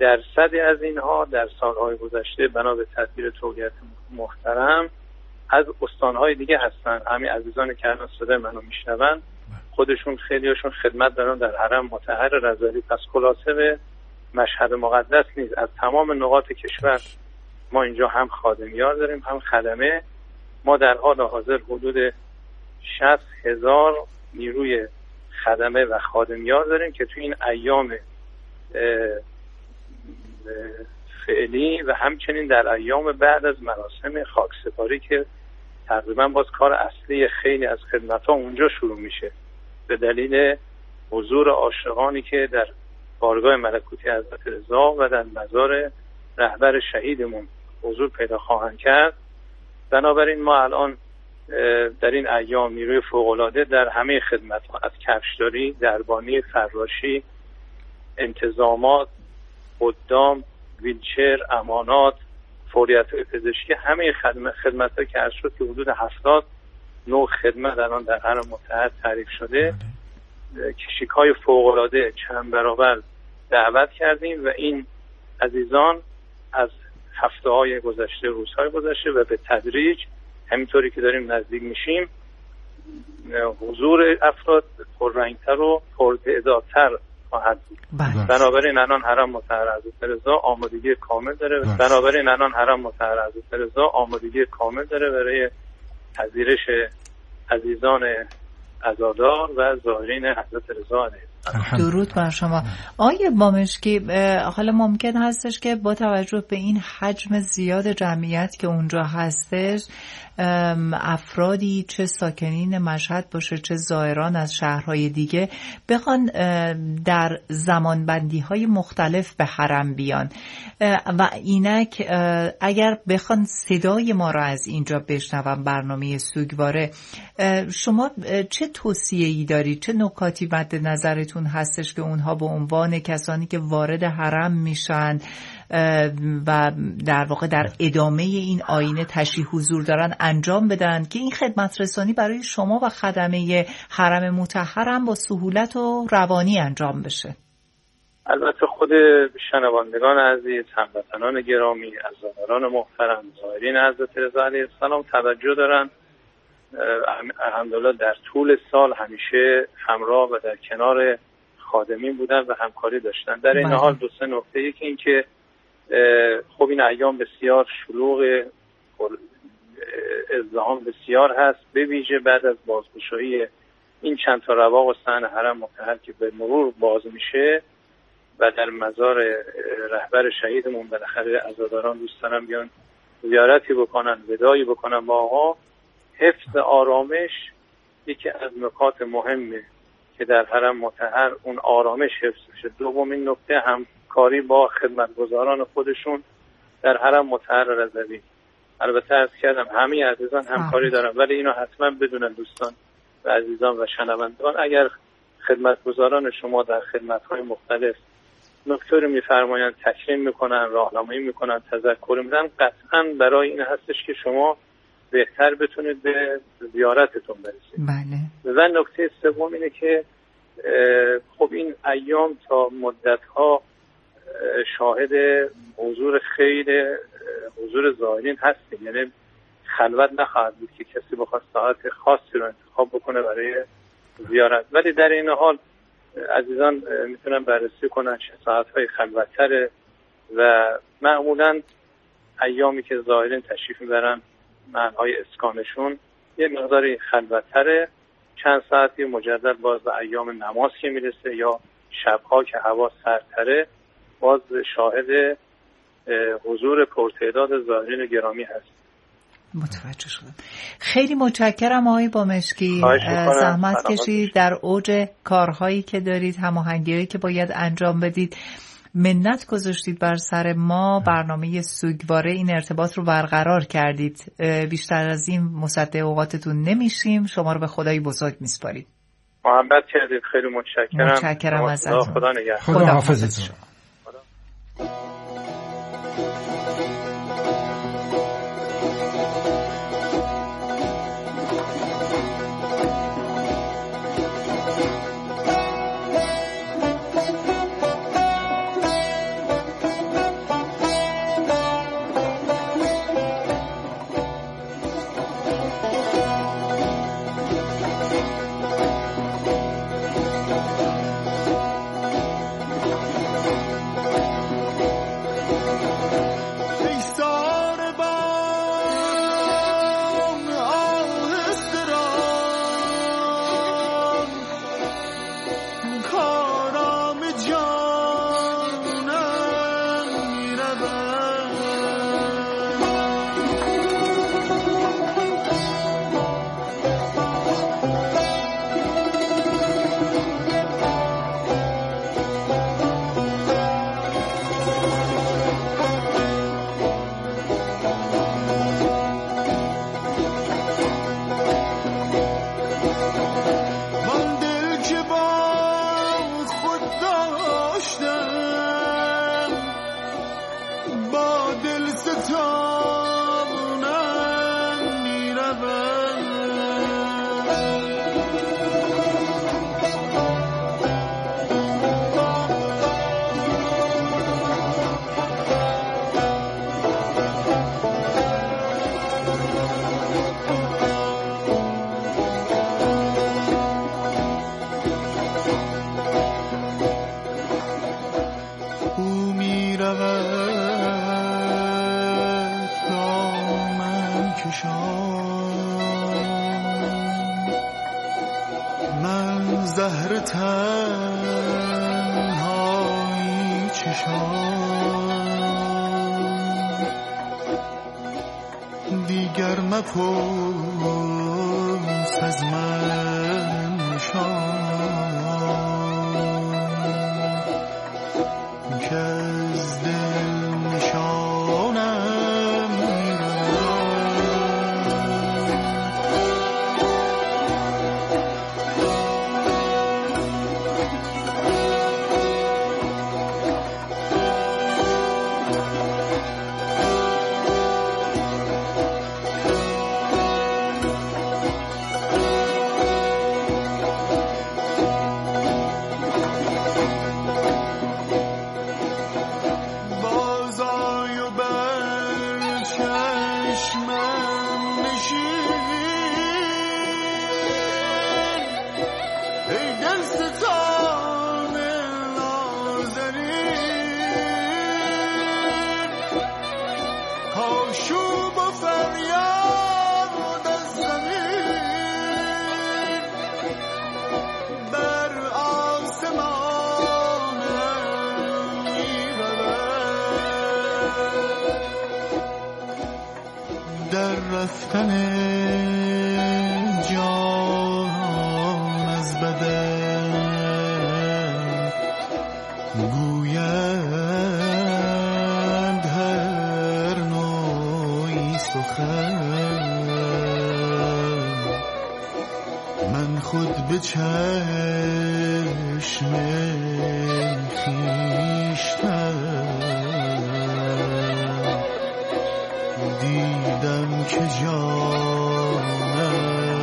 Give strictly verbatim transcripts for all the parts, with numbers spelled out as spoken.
درصدی از اینها در سالهای گذشته بنا به تدبیر تولیت محترم از استانهای دیگه هستن. همین عزیزانی که الان صدای منو میشنون خودشون خیلیشون خدمت دارن در حرم مطهر رضوی. پس خلاصه به مشهد مقدس نیست، از تمام نقاط کشور ما اینجا هم خادمیار داریم هم خدمه. ما در حال حاضر حدود شصت هزار نیروی خدمه و خادمیار داریم که تو این ایام فعلی و همچنین در ایام بعد از مراسم خاکسپاری که تقریبا باز کار اصلی خیلی از خدمت‌ها اونجا شروع میشه به دلیل حضور عاشقانی که در بارگاه ملکوتی حضرت رضا و در مزار رهبر شهیدمون حضور پیدا خواهند کرد. بنابراین ما الان در این ایام نیروی فوق‌العاده در همه خدمت‌ها از کفشداری، دربانی، فراشی، انتظامات، خدام، ویلچر، امانات، فوریت پزشکی، همه خدمت خدمت‌ها که عرض شد که حدود هفتاد نوع خدمت الان در حرم مطهر تعریف شده. کشیک‌های فوق‌العاده چند برابر دعوت کردیم و این عزیزان از هفته‌های گذشته، روزهای گذشته و به تدریج همینطوری که داریم نزدیک میشیم حضور افراد پررنگتر و پرتعدادتر خواهد بود. بنابراین الان حرم مطهر حضرت رضا آمادگی کامل داره. بنابراین الان حرم مطهر حضرت رضا آمادگی کامل داره برای پذیرش عزیزان عزادار و زائرین حضرت رضا علیه السلام. درود بر شما. آیه بامشکی، حالا ممکن هستش که با توجه به این حجم زیاد جمعیت که اونجا هستش افرادی چه ساکنین مشهد باشه چه زائران از شهرهای دیگه بخوان در زمانبندی های مختلف به حرم بیان و اینک اگر بخوان صدای ما را از اینجا بشنون برنامه سوگواره، شما چه توصیه‌ای دارید؟ چه نکاتی مد نظرتون هستش که اونها به عنوان کسانی که وارد حرم میشن و در واقع در ادامه این آیین تشییع حضور دارن انجام بدن که این خدمت رسانی برای شما و خدمه حرم مطهر هم با سهولت و روانی انجام بشه؟ البته خود شنوندگان عزیز، هموطنان گرامی، عزاداران محترم، زائرین حضرت رضا علیه السلام توجه دارن. الحمدلله در طول سال همیشه همراه و در کنار خادمین بودن و همکاری داشتن. در این حال دو سه نکته، یکی این که خب این ایام بسیار شلوغ، ازدحام بسیار هست، به ویژه بعد از بازگشایی این چند تا رواق و صحن حرم مطهر که به مرور باز میشه و در مزار رهبر شهیدمون بالاخره عزاداران دوست دارن بیان زیارتی بکنن، وداعی بکنن با آقا. حفظ آرامش یکی از نکات مهمه که در حرم مطهر اون آرامش حفظ بشه. دومین نکته همکاری با خدمتگزاران خودشون در حرم مطهر رضوی. البته عرض کردم همه عزیزان همکاری دارن، ولی اینو حتما بدونن دوستان و عزیزان و شنوندگان، اگر خدمتگزاران شما در خدمت‌های مختلف نکته رو می‌فرمایند، تکریم میکنن، راهنمایی میکنن، تذکر میدن، قطعاً برای این هستش که شما بهتر بتونید به زیارتتون برسید. بله. و نکته سوم اینه که خب این ایام تا مدت‌ها شاهد حضور خیلی حضور زائرین هستیم، یعنی خلوت نخواهد بود که کسی بخواد ساعت خاصی رو انتخاب بکنه برای زیارت. ولی در این حال عزیزان میتونن بررسی کنن چه ساعت‌های خلوت‌تره و معمولاً ایامی که زائرین تشریف میبرن معنای اسکانشون یه مقداری خلوت‌تره، چند ساعتی مجدد باز به ایام نماز که میرسه یا شب‌ها که هوا سردتره باز شاهد حضور پرتعداد زائرین گرامی هست. متوجه شدم. خیلی متشکرم آقای بامشکی، زحمت کشید در اوج کارهایی که دارید، هماهنگی‌هایی که باید انجام بدید، منت گذاشتید بر سر ما، برنامه سوگواره این ارتباط رو برقرار کردید. بیشتر از این مصدق اوقاتتون نمیشیم، شما رو به خدای بزرگ میسپارید. محبت کردید، خیلی متشکرم. متشکرم ازتون. خدا نگهدار. خدا حافظتون. او می رود دامن کشان، من زهر تنهایی چشان، دیگر مپرس از من نشان، که از دل نشانم رفتن جان از بدن، گویند هر نوعی سخن، من خود به چشم خویشتن دیدم که جانم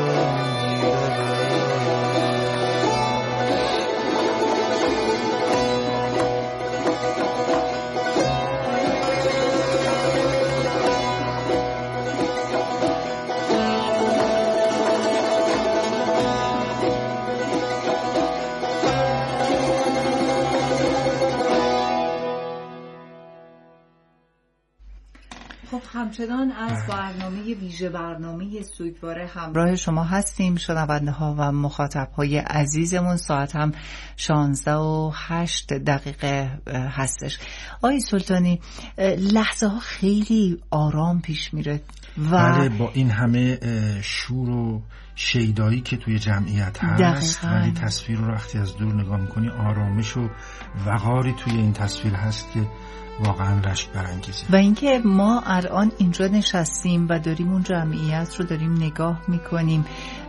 همچنان از برنامه ویژه برنامه سوگواره همراه شما هستیم شنونده ها و مخاطب های عزیزمون. ساعت هم شانزده و هشت دقیقه هستش. آقای سلطانی، لحظه ها خیلی آرام پیش میره و بله، با این همه شور و شیدایی که توی جمعیت هست، ولی تصویر رو وقتی از دور نگاه میکنی آرامش و وقاری توی این تصویر هست که واقعا رشک برانگیزه. و اینکه ما الان اینجا نشستیم و داریم اون جمعیت رو داریم نگاه میکنیم،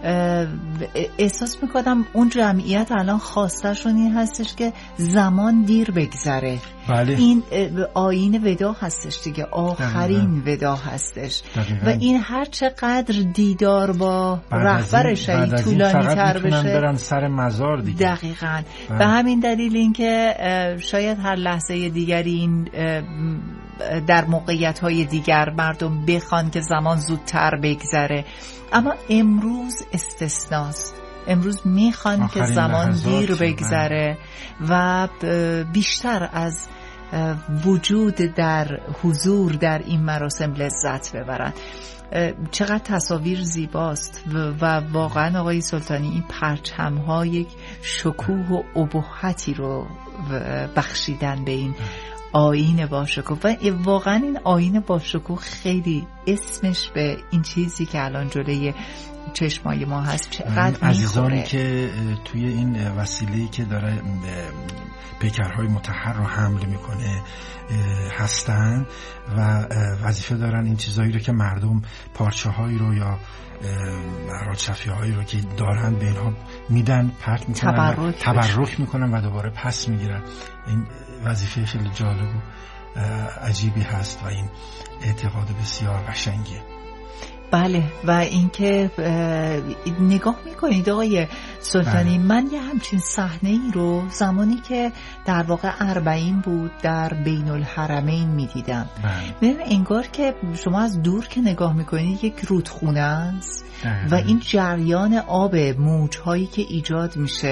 احساس میکنم اون جمعیت الان خواستشون این هستش که زمان دیر بگذره. بله. این آیین ودا هستش دیگه، آخرین ودا هستش. دقیقا. و این هر چقدر دیدار با رهبر شهید طولانی تر بشه برن سر مزار دیگه. دقیقاً. به همین دلیل اینکه شاید هر لحظه دیگری این در موقعیت‌های دیگر مردم بخوان که زمان زودتر بگذره، اما امروز استثناست. امروز میخوان که زمان دیر بگذره و بیشتر از وجود در حضور در این مراسم لذت ببرن. چقدر تصاویر زیباست و واقعا آقای سلطانی این پرچم‌ها یک شکوه و ابهتی رو بخشیدن به این آیین باشکوه و واقعا این آیین باشکوه خیلی اسمش به این چیزی که الان جلوی چشمای ما هست چقدر عزیزانی که توی این وسیله‌ای که داره پیکرهای مطهر رو حمل میکنه هستن و وظیفه دارن این چیزایی رو که مردم پارچه هایی رو یا رادشفی هایی رو که دارن به اینها میدن پرت میکنن، تبرک, تبرک میکنن و دوباره پس میگیرن. این وظیفه خیلی جالب و عجیبی هست و این اعتقاد بسیار قشنگیه. بله، و اینکه نگاه میکنید آقای سلطانی، بله. من یه همچین صحنه ای رو زمانی که در واقع اربعین بود در بین الحرمین میدیدم. ببین انگار که شما از دور که نگاه میکنید یک رودخونه است و این جریان آب موجهایی که ایجاد میشه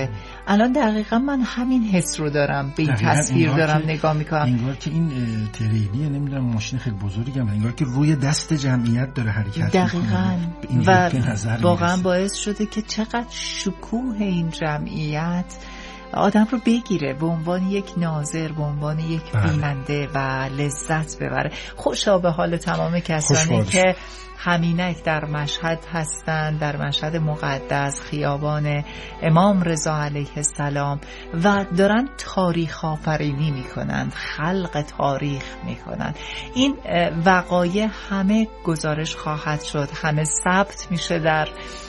الان دقیقا من همین حس رو دارم، به این تصویر دارم نگاه میکنم، انگار که این تریلیه، نمیدونم ماشین خیلی بزرگی هم، انگار که روی دست جمعیت داره حرکت دقیقاً و واقعا باعث شده که چقدر شکوه این جمعیت آدم رو بگیره به عنوان یک ناظر، به عنوان یک بیننده و لذت ببره. خوشا به حال تمام کسانی که همینک در مشهد هستند، در مشهد مقدس، خیابان امام رضا علیه السلام، و دارن تاریخ آفرینی میکنن، خلق تاریخ میکنن. این وقایع همه گزارش خواهد شد، همه ثبت میشه در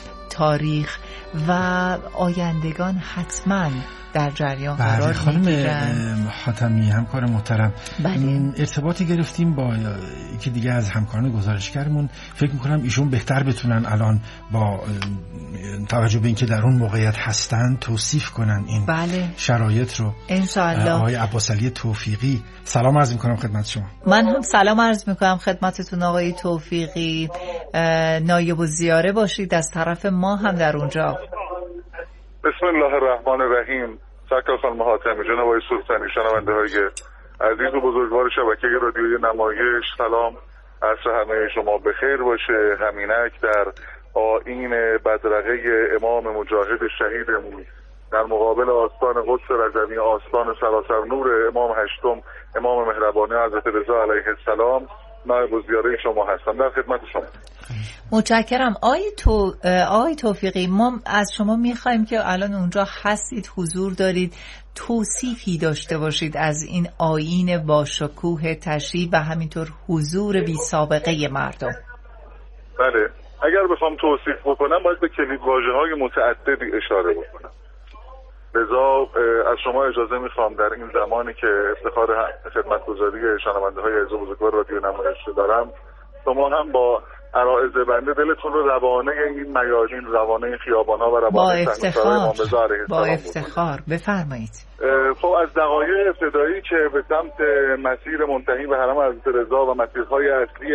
تاریخ و آیندگان حتما در جریان قرار میگیرن. حاتمی همکار محترم، بله. ارتباطی گرفتیم با یکی دیگه از همکاران گزارشگرمون، فکر میکنم ایشون بهتر بتونن الان با توجه به اینکه در اون موقعیت هستن توصیف کنن این بله. شرایط رو. انشاءالله. آقای عباسعلی توفیقی، سلام عرض میکنم خدمت شما. من هم سلام عرض میکنم خدمتتون آقای توفیقی، نایب الزیاره باشید از طرف ما هم در اونجا. بسم الله الرحمن الرحیم. سرکار خانم حاتمی، جناب آقای سلطانی، شنونده های عزیز و بزرگوار شبکه رادیویی نمایش، سلام، عصر همه شما بخیر باشه. همینک در آیین بدرقه امام مجاهد شهیدمون در مقابل آستان قدس رضوی، آستان سراسر نور امام هشتم امام مهربانی حضرت رضا علیه السلام، نایب الزیاره شما هستم، در خدمت شما. متشکرم. آقای تو آقای توفیقی، ما از شما میخوایم که الان اونجا هستید، حضور دارید، توصیفی داشته باشید از این آیین با شکوه تشریح و همینطور حضور بی سابقه مردم. بله، اگر بخوام توصیف بکنم باید به کلیدواژه‌های متعددی اشاره بکنم. لذا از شما اجازه میخوام در این زمانی که افتخار خدمتگزاری شنونده های عزیز و بزرگوار رادیو نمایش دارم، شما هم با عرائض بنده دلتون رو روانه این میادین، روانه خیابان‌ها و روانه سنگسارای امام رضا علیه السلام با افتخار بفرمایید. خب از دقایق ابتدایی که به سمت مسیر منتهی به حرم حضرت رضا و مسیرهای اصلی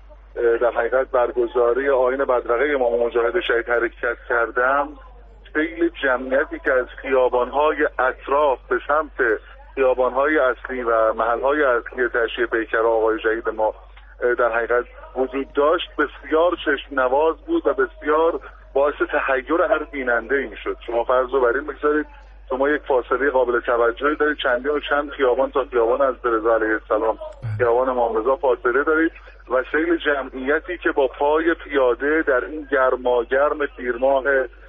در حقیقت برگزاری آیین بدرقه امام مجاهد شهید حرکت کردم، خیلی جمعیتی که از خیابان‌های اطراف به سمت خیابان‌های اصلی و محل‌های اصلی تشییع پیکر آقای شهید ما در حقیقت وجود داشت، بسیار چشم نواز بود و بسیار باعث تحیر هر بیننده این شد. شما فرض رو بر این بگذارید شما یک فاصله قابل توجهی دارید، چندین و چند خیابان تا خیابان حضرت رضا علیه السلام، خیابان امام رضا فاصله دارید و سیل جمعیتی که با پای پیاده در این گرماگرم تیرماه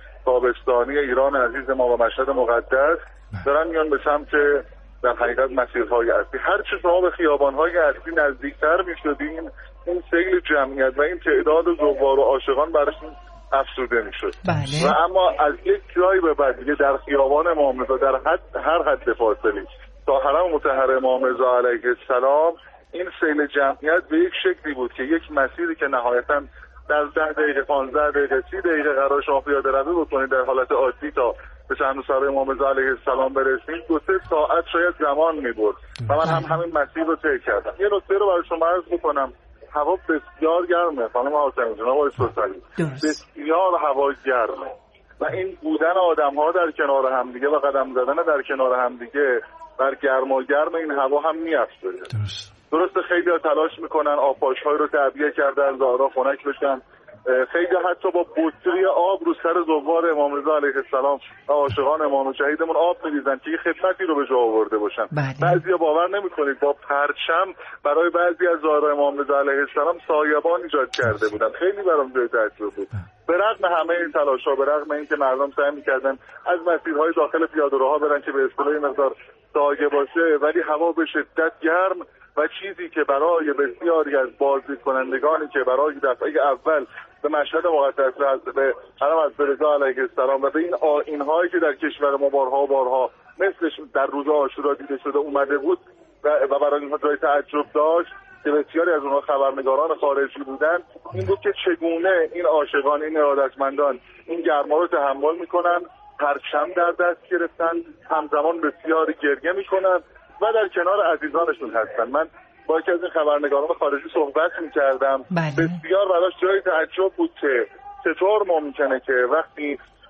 تابستانی ایران عزیز ما و مشهد مقدس دارن میان به سمت در حقیقت مسیرهای اصلی. هر چه شما به خیابانهای اصلی نزدیکتر میشدین، این سیل جمعیت و این تعداد زوار و عاشقان براشون افزوده میشد. بله. و اما از یک جایی به بعد دیگه در خیابان امام رضا در حد هر حد فاصله تا حرم مطهر امام رضا علیه السلام، این سیل جمعیت به یک شکلی بود که یک مسیری که نهایتاً در ده دقیقه پانزده دقیقه سی دقیقه قرار شما پیاده روی بکنید در حالت عادی تا به شهنشاه امام رضا علیه السلام برسید، دو سه ساعت شاید زمان می‌برد و من هم همین مسیر رو طی کردم. یه نکته رو برای شما عرض بکنم، هوا بسیار گرمه خانم حاتمی، جناب آقای سلطانی، بسیار هوا گرمه و این بودن آدم‌ها در کنار همدیگه و قدم زدن در کنار همدیگه بر گرم و گرم این هوا هم می‌افزاید. درست. درسته خیلی ها تلاش میکنن آبپاش‌های رو تعبیه کردن زارا خنک بشن، خیلی حتی با بطری آب رو سر زوار امام رضا علیه السلام و عاشقان امام شهیدمون آب می‌ریزن که یه خدمتی رو به جا آورده باشن. بعضیا باور نمی‌کنید با پرچم برای بعضی از زارا امام رضا علیه السلام سایبان ایجاد کرده بودن. خیلی برام جای تعجب بود. به رغم همه این تلاش‌ها، به رغم اینکه مردم سعی می‌کردن از مسیرهای داخل پیاده‌روها برن که به اصطلاح مقدار سایه باشه، ولی هوا به شدت گرم و چیزی که برای بسیاری از بازدید کنندگانی که برای دفعه اول به مشهد مقدس به حرم حضرت رضا علیه السلام و به این آیین‌هایی که در کشور ما بارها و بارها مثلش در روز عاشورا دیده شده اومده بود و برای اینها جای تعجب داشت که بسیاری از اونها خبرنگاران خارجی بودن، این بود که چگونه این عاشقان، این ارادتمندان این گرما رو تحمل میکنن، پرچم در دست گرفتن، همزمان بسیار گریه میکنن و در کنار عزیزانشون هستن. من با یکی از این خبرنگاران خارجی صحبت میکردم، بسیار براش جای تعجب بود که چطور ممکنه که وقتی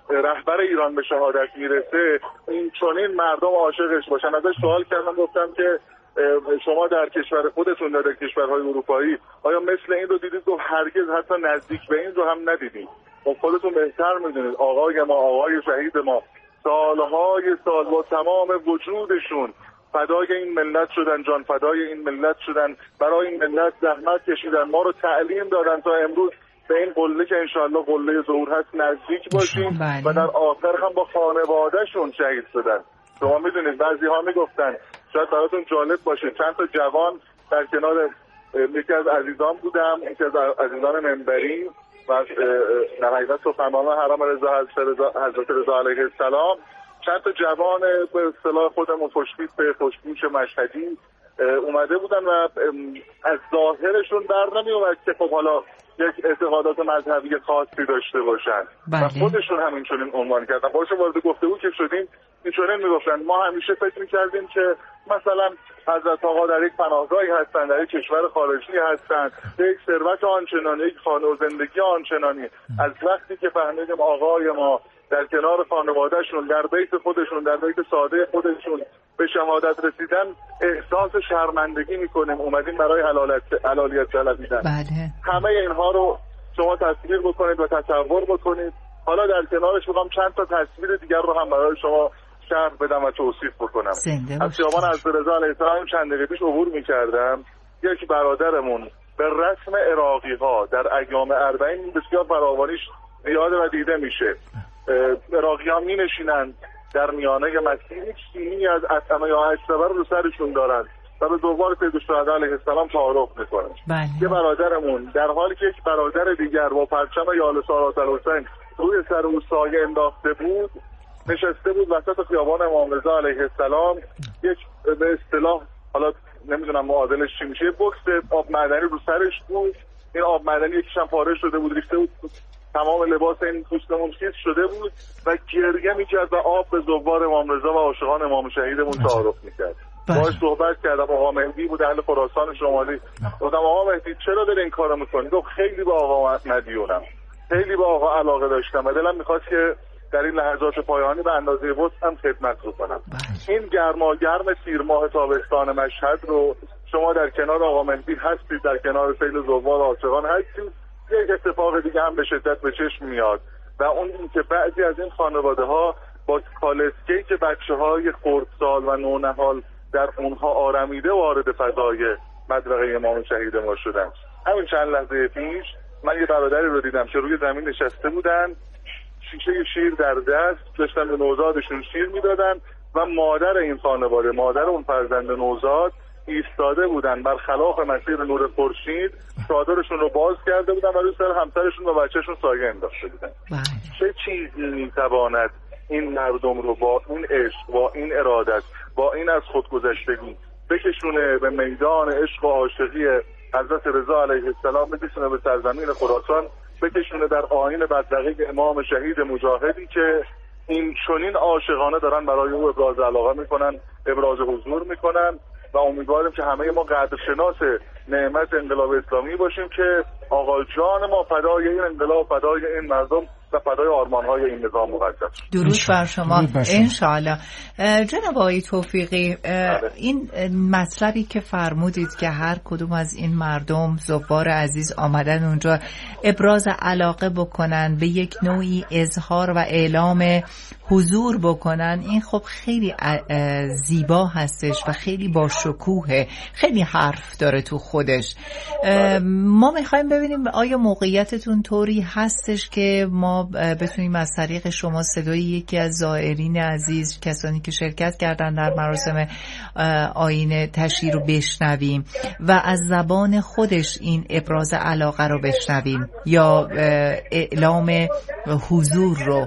رهبر ایران به شهادت میرسه این چنین مردم عاشقش باشن. ازش سوال کردم، گفتم که شما در کشور خودتون در کشورهای اروپایی آیا مثل این رو دیدید؟ گفت هرگز، حتی نزدیک به این رو هم ندیدیم. خب خودتون بهتر میدونید آقای ما، آقای شهید ما سالهای سال با تمام وجودشون فدای این ملت شدن، جان فدای این ملت شدن، برای این ملت زحمت کشیدن، ما رو تعلیم دادن تا امروز به این قله که انشاءالله قله ظهور هست نزدیک باشیم و در آخر هم با خانوادهشون شهید شدن. شما میدونید بعضی ها میگفتن، شاید براتون جالب باشه، چند تا جوان در کنار یکی از عزیزان بودم، یکی از عزیزان منبری و در حقیقت سخنران حرم رضا حضرت رضا علیه السلام، چند تا جوان به اصطلاح خودمون خوشتیپ به خوشگوش مشهدی اومده بودن و از ظاهرشون در نمی اومد که خب حالا یک اعتقادات مذهبی خاصی داشته باشن بله. و خودشون همین چنین عنوان کردن. خودشون وارد گفتگو که شدیم این چنین میگفتن ما همیشه فکر میکردیم که مثلا حضرت آقا در یک پناهگاهی هستن، در یک کشور خارجی هستن، یک ثروت آنچنانی، یک خانه و زندگی آنچنانی. از وقتی که فهمیدیم آقای ما در کنار خانوادهشون، در بیت خودشون، در بیت ساده خودشون به شهادت رسیدن، احساس شرمندگی میکنیم، اومدیم برای حلالیت طلبیدن. بله. همه اینها رو شما تصویر بکنید و تصور بکنید. حالا در کنارش میخوام چند تا تصویر دیگر رو هم برای شما شرح بدم و توصیف بکنم. از خیابان حضرت رضا علیه السلام چند دقیقه پیش عبور میکردم، یک برادرمون به رسم عراقی ها در ایام اربعین بسیار فراوانیش زیاده و دیده میشه. عراقی ها می نشینن در میانه مسیح، یک سینی از اطعمه یا اشتبر رو سرشون دارن و به زوار سید الشهدا علیه السلام تعارف میکنن. یه برادرمون در حالی که یک برادر دیگر با پرچم یال سارات الحسین روی سر او سایه انداخته بود، نشسته بود وسط خیابان امام رضا علیه السلام، یک به اصطلاح حالا نمیدونم معادلش چی میشه، بکس آب معدنی رو سرش بود. این آب معدنی یکیشم پاره شده بود، ریخته بود تمام لباس این دوستمون خیس شده بود و گریه میکرد و آب به زوار امام رضا و عاشقان امام شهیدمون تعارف میکرد. باهاش صحبت کردم، آقا مهدی بود اهل خراسان شمالی. گفتم آقا مهدی چرا داری این کارو میکنی؟ گفت خیلی با آقا مدیونم، خیلی با آقا علاقه داشتم و دلم میخواست که در این لحظات پایانی به اندازه وسع هم خدمت رو کنم. این گرما گرم تیر ماه تابستان مشهد رو شما در کنار آقا مهدی هستید، در کنار سیل زوار عاشقان هستید. یک اتفاق دیگه هم به شدت به چشم میاد و اون این که بعضی از این خانواده ها با کالسکه‌ای که بچه های خردسال و نونهال در اونها آرمیده وارد فضای مدرسه امام شهید ما شدن. همین چند لحظه پیش من یه برادری رو دیدم که روی زمین نشسته بودن، شیشه شیر در دست داشتن به نوزادشون شیر میدادن و مادر این خانواده، مادر اون فرزند نوزاد ایستاده بودن برخلاف مسیر نور خورشید، چادرشون رو باز کرده بودن و روی سر همسرشون و بچهشون سایه انداخته بودن. چه چیزی میتواند این مردم رو با این عشق، با این ارادت، با این از خودگذشتگی بکشونه به میدان عشق و عاشقی حضرت رضا علیه السلام، بکشونه به سرزمین خراسان، بکشونه در آیین بدرقه امام شهید مجاهدی که این چنین عاشقانه دارن برای او ابراز علاقه میکنن، ابراز حضور میکنن و امیدواریم که همه ما قدرشناس نعمت انقلاب اسلامی باشیم که آقا جان ما فدای این انقلاب، فدای این مردم و فدای آرمان‌های این نظام مقدس. درود بر شما انشاءالله. جناب آقای توفیقی، این مطلبی که فرمودید که هر کدوم از این مردم زوار عزیز آمدن اونجا ابراز علاقه بکنن، به یک نوعی اظهار و اعلام حضور بکنن، این خب خیلی زیبا هستش و خیلی با شکوهه، خیلی حرف داره تو خودش. ما میخوایم ببینیم آیا موقعیتتون طوری هستش که ما بتونیم از طریق شما صدای یکی از زائرین عزیز، کسانی که شرکت کردن در مراسم آیین تشییع رو بشنویم و از زبان خودش این ابراز علاقه رو بشنویم یا اعلام حضور رو.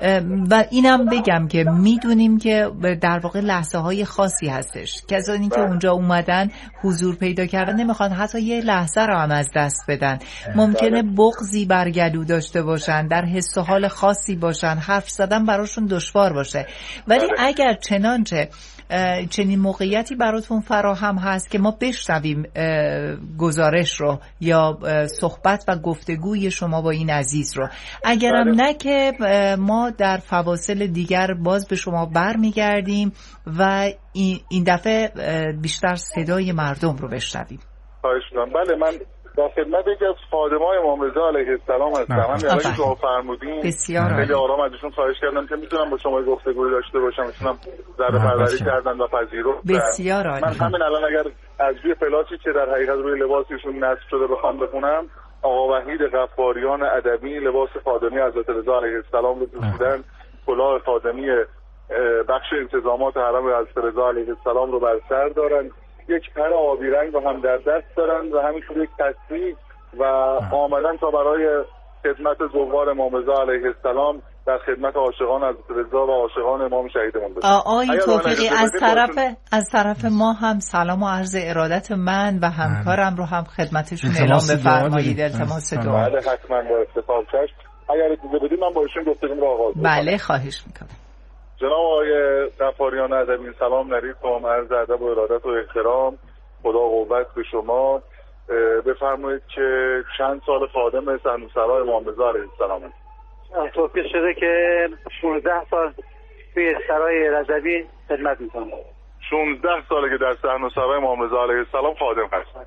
و اینم بگم که میدونیم که در واقع لحظه های خاصی هستش، کسانی که اونجا اومدن حضور پیدا کردن نمیخوان حتی یه لحظه رو هم از دست بدن. ممکنه بغضی بر گلو داشته باشن، در حس و حال خاصی باشن، حرف زدن براشون دشوار باشه، ولی اگر چنانچه چنین موقعیتی براتون فراهم هست که ما بشنویم گزارش رو یا صحبت و گفتگوی شما با این عزیز رو. اگرم نه که ما در فواصل دیگر باز به شما برمیگردیم و این دفعه بیشتر صدای مردم رو بشنویم. خواهش می‌کنم. بله، من در خدمت یکی از خادمای امام رضا علیه السلام هستم. من یه وقتی شما فرمودین خیلی آرام ازشون خواهش کردم که میتونم با شما گفتگوی داشته باشم، میتونم ذره پروری کردن و پذیرفت. بسیار عالی. من همین الان اگر از روی پلاسی که در حقیقت روی لباسشون نصب شده بخوام بخونم، آقا وحید غفاریان ادبی لباس خادمی حضرت رضا علیه السلام رو پوشیدن، کلاه خادمی بخش انتظامات حرم حضرت رضا علیه السلام رو بر سر دارن، یک پر آبی رنگ رو هم در دست دارن و همینطور یک تسبیح و آمدن تا برای خدمت زوار امام رضا علیه السلام در خدمت عاشقان حضرت رضا و عاشقان امام شهیدمون باشن. آقای توفیقی، از طرف از طرف ما هم سلام و عرض ارادت من و همکارم رو هم خدمتشون اعلام بفرمایید. التماس دعا. بله حتما با افتخار چشم. اگر اجازه بدید من با ایشون گفتگو رو آغاز کنم. بله خواهش میکنم. جناب آقای غفاریان ادبی سلام علیکم، عرض ادب و ارادت و احترام، خدا قوت به شما. بفرمایید که چند سال خادم صحنوسرای امام رضا علیه السلام هستید؟ توفیق شده که شانزده سال توی سرای رضوی خدمت میکنم. شانزده ساله که در صحنوسرای امام رضا علیه السلام خادم هستید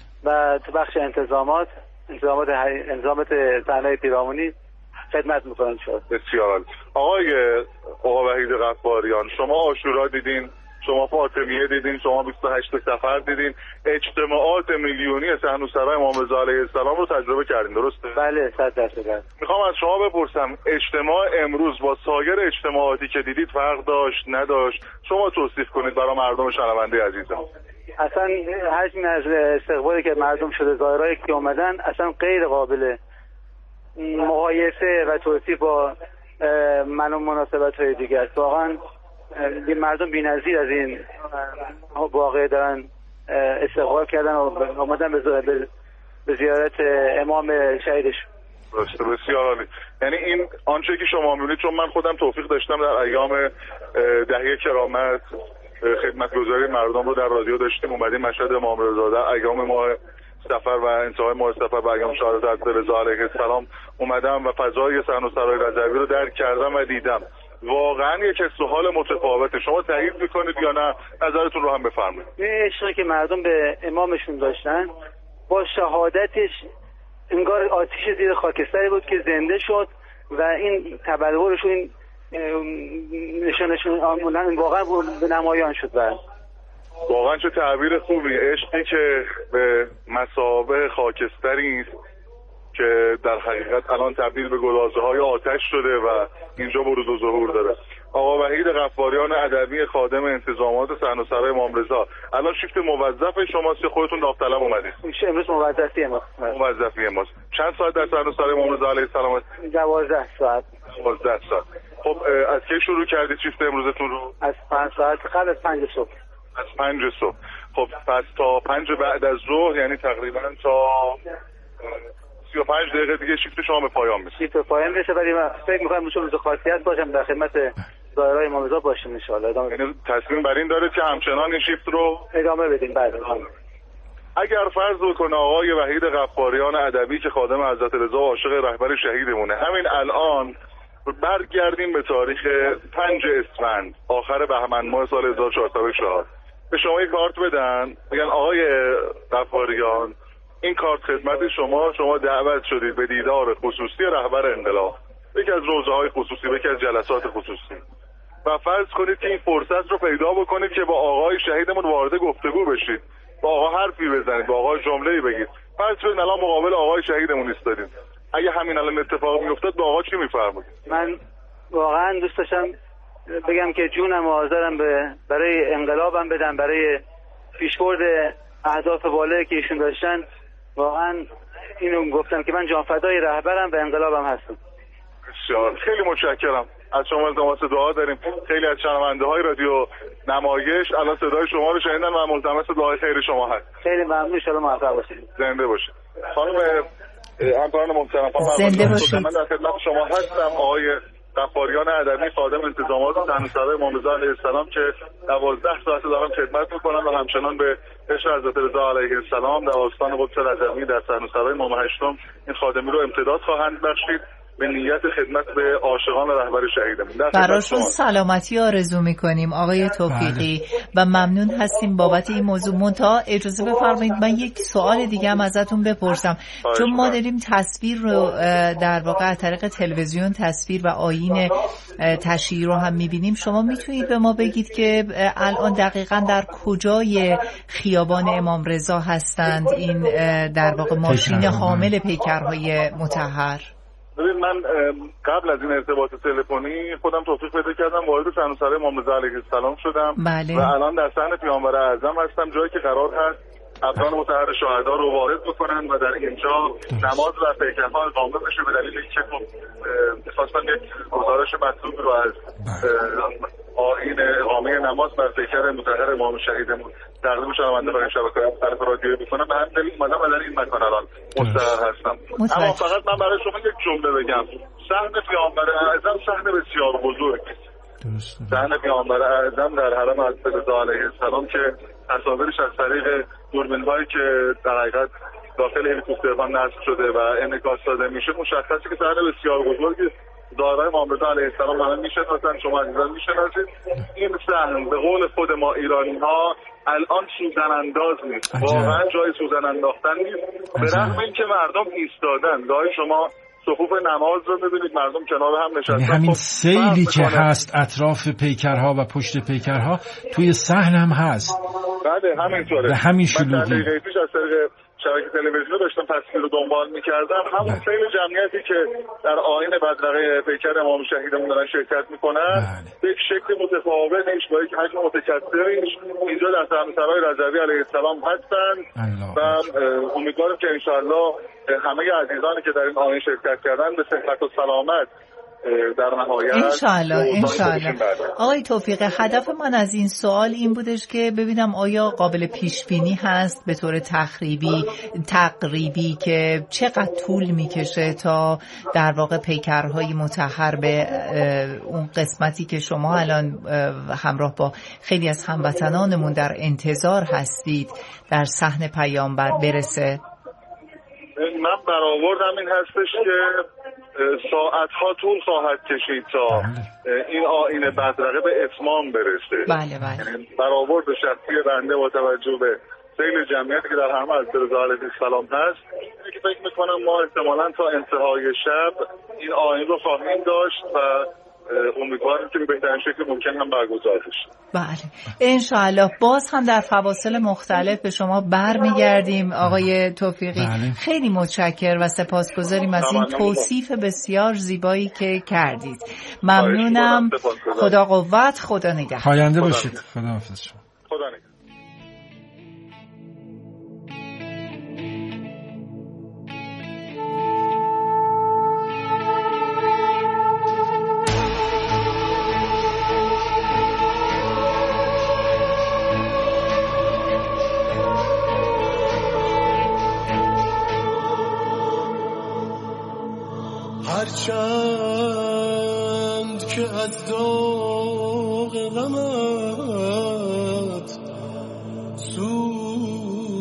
و تو بخش انتظامات انتظامات انتظامات صحنه پیرامونی خدمت میکنن. شد بسیار عالی. آقای آقا وحید غفاریان، شما عاشورا دیدین، شما فاطمیه دیدین، شما بیست و هشت سفر دیدین، اجتماعات میلیونی صحنوسرای امام رضا علیه السلام رو تجربه کردین، درسته؟ بله صد درصد. میخوام از شما بپرسم اجتماع امروز با سایر اجتماعاتی که دیدید فرق داشت نداشت؟ شما توصیف کنید برای مردم شنونده عزیزم. اصلا حجم از استقبالی که مردم شده، زائرایی که اومدن اصلا غیر قابل مقایسه و توصیف با من و مناسبت‌های دیگر است. واقعا مردم بی‌نظیر از این واقعه دارن استقبال کردن و اومدن به زیارت امام شهیدش. درسته، بسیار عالی. یعنی این آنچه که شما می‌بینید، چون من خودم توفیق داشتم در ایام دهه کرامت خدمتگزاری مردم رو در رادیو داشتیم، اومدیم مشهد امام رضا در ایام ماه سفر و انتهای ماه سفر و ایام شهادت حضرت رضا علیه السلام اومدم و فضای صحنوسرای رضوی رو درک کردم و دیدم. واقعا یک سوال متفاوته. شما تایید میکنید یا نه؟ نظرتون رو هم بفرمایید. این عشقی که مردم به امامشون داشتن با شهادتش انگار آتیش زیر خاکستری بود که زنده شد و این تبلورش و این نشانشون واقعا به نمایان شد. و واقعا چه تعبیر خوبی. عشقی که به مثابه خاکستری است که در حقیقت الان تبدیل به گلازه های آتش شده و اینجا بروز و ظهور داره. آقا وحید غفاریان ادبی خادم انتظامات صحنوسرای امام رضا، الان شیفت موظف شماست یا خودتون داوطلب اومدید؟ امروز موظفی ماست. موظفی ماست. چند ساعت در صحنوسرای امام رضا علیه السلام هستید؟ دوازده ساعت. دوازده ساعت. خب از کی شروع کردید شیفت امروزتون رو؟ از پنج ساعت قبل از پنج صبح. از پنج صبح. خب پس تا پنج بعد از ظهر، یعنی تقریبا تا سی و پنج دقیقه دیگه شیفت شما به پایان میشه. شیفت به پایان میشه، ولی من فکر می‌کنم چون روز خاصیت باشم در خدمت زائرای امام رضا باشیم ان شاء الله. ادامه یعنی تصمیم بر این داره که همچنان این شیفت رو ادامه بدیم. بعد اگر فرض بکنه آقای وحید غفاریان ادبی که خادم حضرت رضا و عاشق رهبر شهیدمونه، همین الان برگردیم به تاریخ پنج اسفند آخر بهمن ماه سال هزار و چهارصد و چهار، به شما یک کارت بدن بگن آقای غفاریان این کارت خدمت شما، شما دعوت شدید به دیدار خصوصی رهبر انقلاب، یکی از روزه های خصوصی، یکی از جلسات خصوصی، و فرض کنید که این فرصت رو پیدا بکنید که با آقای شهیدمون وارد گفتگو بشید، با آقا حرفی بزنید، با آقا جمله‌ای بگید. فرض کنید الان مقابل آقای شهیدمون ایستادید، اگه همین الان اتفاق میافتاد با آقا چی میفرمایید؟ من واقعا دوست داشتم بگم که جونم و حاضرم به برای انقلابم بدم، برای پیشبرد اهداف بالایی که ایشون داشتن. واقعا اینو گفتم که من جان فدای رهبرم و انقلابم هستم. بسیار خیلی متشکرم از شما. التماس دعا داریم. خیلی از شنونده های رادیو نمایش الان صدای شما رو شنیدن و ملتمس دعای خیر شما هست. خیلی ممنون، ان شاء الله موفق باشید. زنده باشید. خانم همکاران محترم، زنده باشید. من در خدمت شما هستم. آقای غفاریان ادبی خادم انتظامات صحنه‌سرای امام رضا علیه السلام که دوازده ساعت دارن خدمت میکنن و همچنان به عشق حضرت رضا علیه السلام در آستان قدس رضوی در صحنه‌سرای امام هشتم این خادمی رو امتداد خواهند بخشید به نیت خدمت به عاشقان رهبر شهیدمون. براشون سلامتی آرزو میکنیم آقای توفیقی و ممنون هستیم بابت این موضوع. منتها اجازه بفرمایید من یک سوال دیگه هم ازتون بپرسم، چون ما داریم تصویر رو در واقع از طریق تلویزیون تصویر و آیین تشییع رو هم میبینیم، شما میتونید به ما بگید که الان دقیقاً در کجای خیابان امام رضا هستند این در واقع ماشین حامل پیکرهای مطهر؟ ببین من قبل از این ارتباط تلفنی خودم توفیق پیدا کردم وارد صحنه‌سرای امام رضا علیه السلام شدم. بله. و الان در صحن پیامبر اعظم هستم، جایی که قرار هست ابدان مطهر شهدا رو وارد بکنن و در اینجا نماز و پیکرها اقامه بشه. به دلیل اینکه خب می‌خواستم یک گزارش مطلوب رو از آیین اقامه نماز بر پیکر مطهر امام شهیدمون تقدیم شنونده برای شبکه‌های مختلف رادیویی بکنم، به همین دلیل اومدم و در این مکان الان مستقر هستم. اما فقط من برای شما یک جمله بگم، صحن پیامبر اعظم صحن بسیار بزرگی است. صحن پیامبر اعظم در حرم حضرت رضا علیه السلام که تصاویرش از طریق دوربین‌هایی که در حقیقت داخل هلیکوپترها نصب شده و انعکاس داده میشه مشخصه که صحن بسیار بزرگی دارای امام رضا علیه السلام من میشناسن، شما عزیزان میشناسید. این صحن به قول خود ما ایرانی‌ها الان سوزن انداز نیست، واقعا جای سوزن انداختن نیست، به رغم اینکه مردم ایستادن. گاهی شما صفوف نماز رو می‌بینید مردم کنار هم نشستن. همین سیلی که هست اطراف پیکرها و پشت پیکرها توی صحن هم هست. بله همینطوره. به همین شلوغی. پیش از طریق شبکه تلویزیونی داشتم تصویر رو دنبال می‌کردم، همون سیل جمعیتی که در آیین بدرقه پیکر امام شهیدمون دارن شرکت می‌کنن به یک شکل متفاوتش با یک حجم متکثرش اینجا در صحنه‌سرای رضوی علیه السلام هستن و امیدوارم که انشالله همه عزیزانی که در این آیین شرکت کردن به صحت و سلامت در نهایت انشالله انشالله. آقای توفیق، هدف من از این سوال این بودش که ببینم آیا قابل پیش بینی هست به طور تقریبی تقریبی که چقدر طول میکشه تا در واقع پیکرهای مطهر به اون قسمتی که شما الان همراه با خیلی از هموطنانمون در انتظار هستید در صحن پیامبر برسه؟ من برآوردم این هستش که ساعتها طول خواهد کشید تا این آیین بدرقه به اتمام برسه. بله بله. برآورد شخصی بنده با توجه به سیل جمعیتی که در حرم حضرت رضا علیه السلام هست اینه که فکر میکنم ما احتمالاً تا انتهای شب این آیین رو خواهیم داشت و امیدوارم که به بهترین شکل ممکن هم برگزار بشه. بله انشاءالله. باز هم در فواصل مختلف به شما برمیگردیم آقای توفیقی. بله. خیلی متشکر و سپاسگزاریم از این توصیف بسیار زیبایی که کردید. ممنونم. خدا قوت، خدا نگهدار. پاینده باشید. خدا حافظ شما. خدا نگهدار. هرچند که از داغ غمم